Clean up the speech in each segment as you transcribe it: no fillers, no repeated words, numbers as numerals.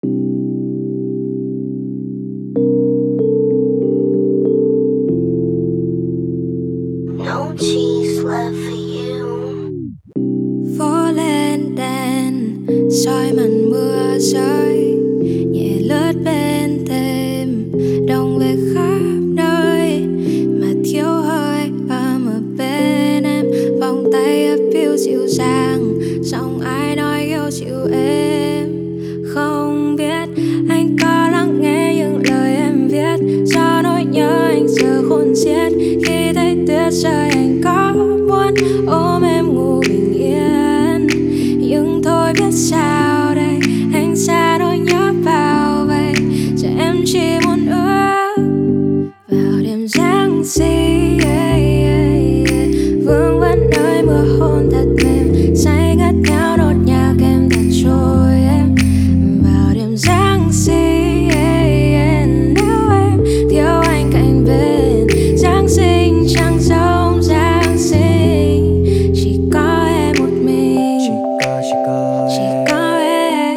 No cheese left for you. Phố lên đèn soi màn mưa rơi nhẹ lướt bên thềm đông về khắp nơi mà thiếu hơi ấm ở bên em, vòng tay ấp phiêu dịu dàng giọng ai nói yêu dịu êm. Không biết anh có lắng nghe những lời em viết, do nỗi nhớ anh giờ khôn xiết. Khi thấy tuyết rơi anh có muốn ôm em ngủ bình yên, nhưng thôi biết sao đây, anh xa nỗi nhớ bao vậy. Giờ em chỉ muốn ước vào đêm Giáng sinh, vương vấn nơi mưa hôn thật mềm, say ngất ngào nốt nhạc em thật trôi em. Vào đêm Giáng sinh, nếu em thiếu anh cạnh bên, Giáng sinh chẳng giống Giáng sinh, chỉ có em một mình, chỉ có em,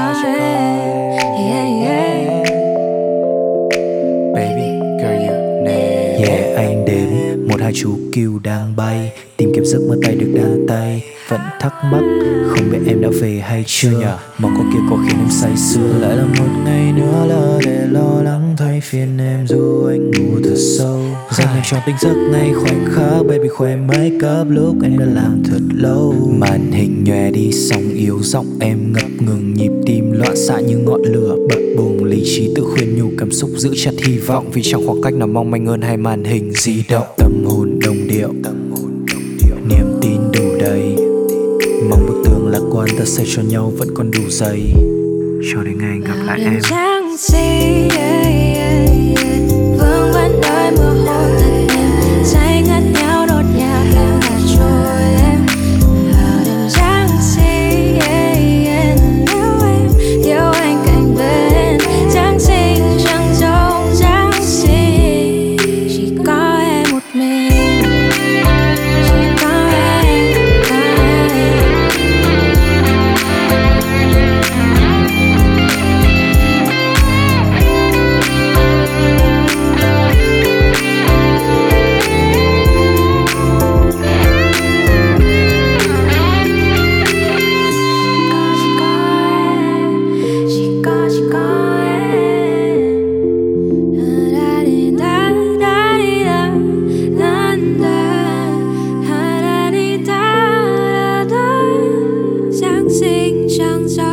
yeah. Baby girl you name. Yeah, anh đến một hai chú cừu đang bay, tìm kiếm giấc mơ tay được đan tay. Vẫn thắc mắc không biết em đã về hay chưa, mong có kia có khiến em say sưa. Lại là một ngày nữa lỡ để lo lắng thấy phiền em dù anh ngủ thật sâu. Dành em cho tính giấc ngay khoảnh khắc, baby khoe make up lúc em đã làm thật lâu. Màn hình nhòe đi sóng yếu, giọng em ngập ngừng, nhịp tim loạn xạ như ngọn lửa bập bùng. Lý trí tự khuyên nhủ cảm xúc giữ chặt hy vọng, vì trong khoảng cách nào mong manh hơn hai màn hình di động. Tâm hồn đồng điệu, niềm tin đủ đầy, mong bức tường lạc quan ta xây cho nhau vẫn còn đủ dày cho đến ngày gặp lại em. Giáng sinh, vương vấn nơi mưa hôn thật mềm, say ngất ngào nốt nhạc em thật trôi em. Vào đêm Giáng sinh, nếu em thiếu anh cạnh bên, Giáng sinh chẳng giống Giáng sinh, chỉ có em một mình, chỉ có em, chỉ có em. Da đi da da đi da da da da đi da da. Giáng sinh chẳng gió